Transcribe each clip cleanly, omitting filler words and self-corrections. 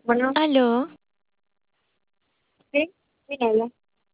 Bueno, Aló, sí, ¿quién habla?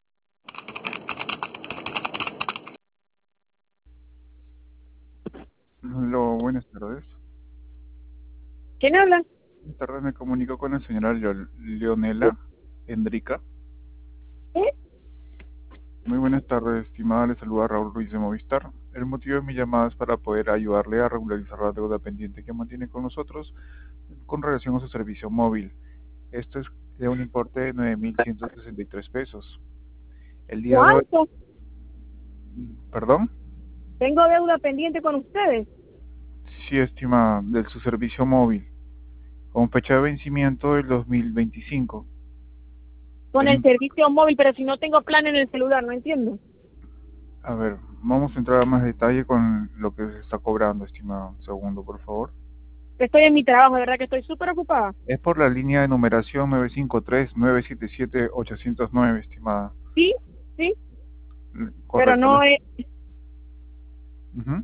Hola, buenas tardes. ¿Quién habla? Buenas tardes, me comunico con la señora Leonela Endrica. ¿Eh? Muy buenas tardes, estimada, le saluda Raúl Ruiz de Movistar. El motivo de mi llamada es para poder ayudarle a regularizar la deuda pendiente que mantiene con nosotros con relación a su servicio móvil. Esto es de un importe de 9.163 pesos. El día de hoy, ¿Cuánto? perdón, Tengo deuda pendiente con ustedes. sí, estimada, de su servicio móvil, con fecha de vencimiento del 2025. Con El el servicio móvil, pero si no tengo plan en el celular, no entiendo. A ver, vamos a entrar a más detalle con lo que se está cobrando, estimado. Un segundo, por favor. Estoy en mi trabajo, de verdad que estoy súper ocupada. Es por la línea de numeración 953-977-809, estimada. Sí, sí, pero Correcto. no es... Ujú.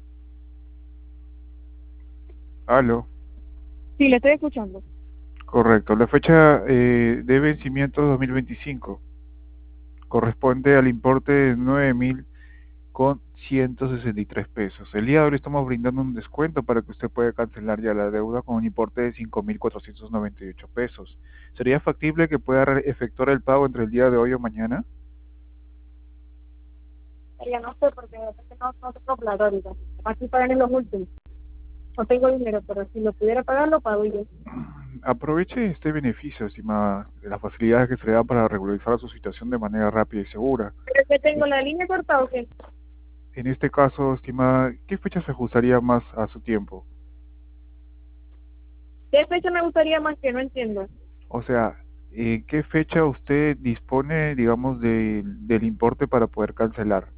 Aló. Sí, le estoy escuchando. Correcto. La fecha de vencimiento es 2025. Corresponde al importe de 9.163 pesos. El día de hoy le estamos brindando un descuento para que usted pueda cancelar ya la deuda con un importe de 5.498 pesos. ¿Sería factible que pueda efectuar el pago entre el día de hoy o mañana? Ya no sé, porque de repente no tengo plata ahorita. Aquí pagan en los últimos. No tengo dinero, pero si lo pudiera pagar, lo pago yo. Aproveche este beneficio, estimada, de las facilidades que se le da para regularizar su situación de manera rápida y segura. Pero es que tengo la línea cortada, ¿o qué? En este caso, estimada, ¿qué fecha se ajustaría más a su tiempo? ¿Qué fecha me gustaría más que no entiendo? O sea, ¿qué fecha usted dispone, digamos, del importe para poder cancelar?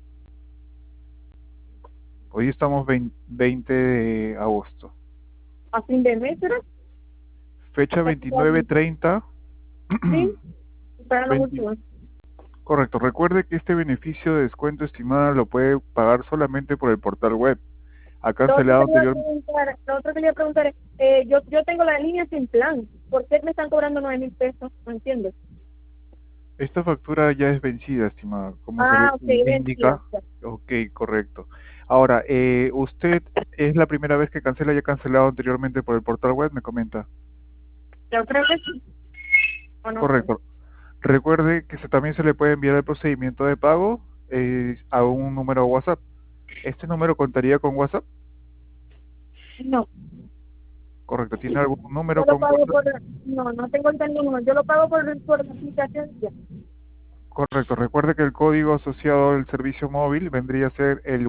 Hoy estamos 20 de agosto. ¿A fin de mes, será? Fecha 29-30. Sí, pagan los 20. últimos. Correcto. Recuerde que este beneficio de descuento, estimada, lo puede pagar solamente por el portal web. Ha cancelado anterior. Lo otro que le iba a preguntar es, yo tengo la línea sin plan. ¿Por qué me están cobrando 9.000 pesos? No entiendo. Esta factura ya es vencida, estimada. Como se Ah, ok, le vencida. indica. Ok, correcto. Ahora, ¿usted es la primera vez que cancela? ¿Ya ha cancelado anteriormente por el portal web? Me comenta. Yo creo que sí. O no sé. Correcto. Recuerde que también se le puede enviar el procedimiento de pago a un número WhatsApp. ¿Este número contaría con WhatsApp? No, Correcto. ¿Tiene algún yo número lo con pago WhatsApp? por... No, no tengo el número. Yo lo pago por la aplicación ya. Correcto. Recuerde que el código asociado al servicio móvil vendría a ser el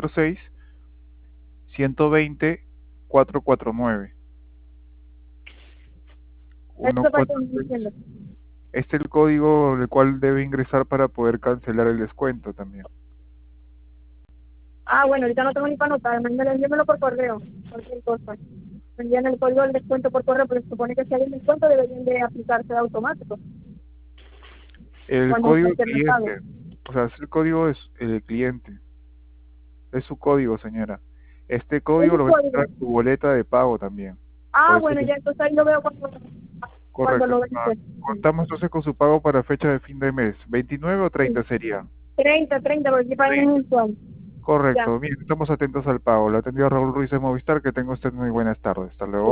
146-120-449. Eso para que no 146. entiendo. Este es el código el cual debe ingresar para poder cancelar el descuento también. Ah, bueno, ahorita no tengo ni para anotar. Envíamelo por correo. Cualquier cosa. Me envían el código del descuento por correo, pero se supone que si hay un descuento deberían de aplicarse de automático El cuando se código hace el pago. cliente, o sea, es el código es el cliente, es su código, señora. Este ¿Es código el lo va a encontrar código? en su boleta de pago también. Por Ah, eso bueno, ya entonces ahí lo veo cuando correcto, lo estimada. vence. Contamos entonces con su pago para fecha de fin de mes. 29 o 30 sería. 30, porque pagan en 30. mensual. Ya. Correcto. Bien, estamos atentos al pago. Lo atendió Raúl Ruiz de Movistar. Que tenga usted muy buenas tardes. Hasta luego.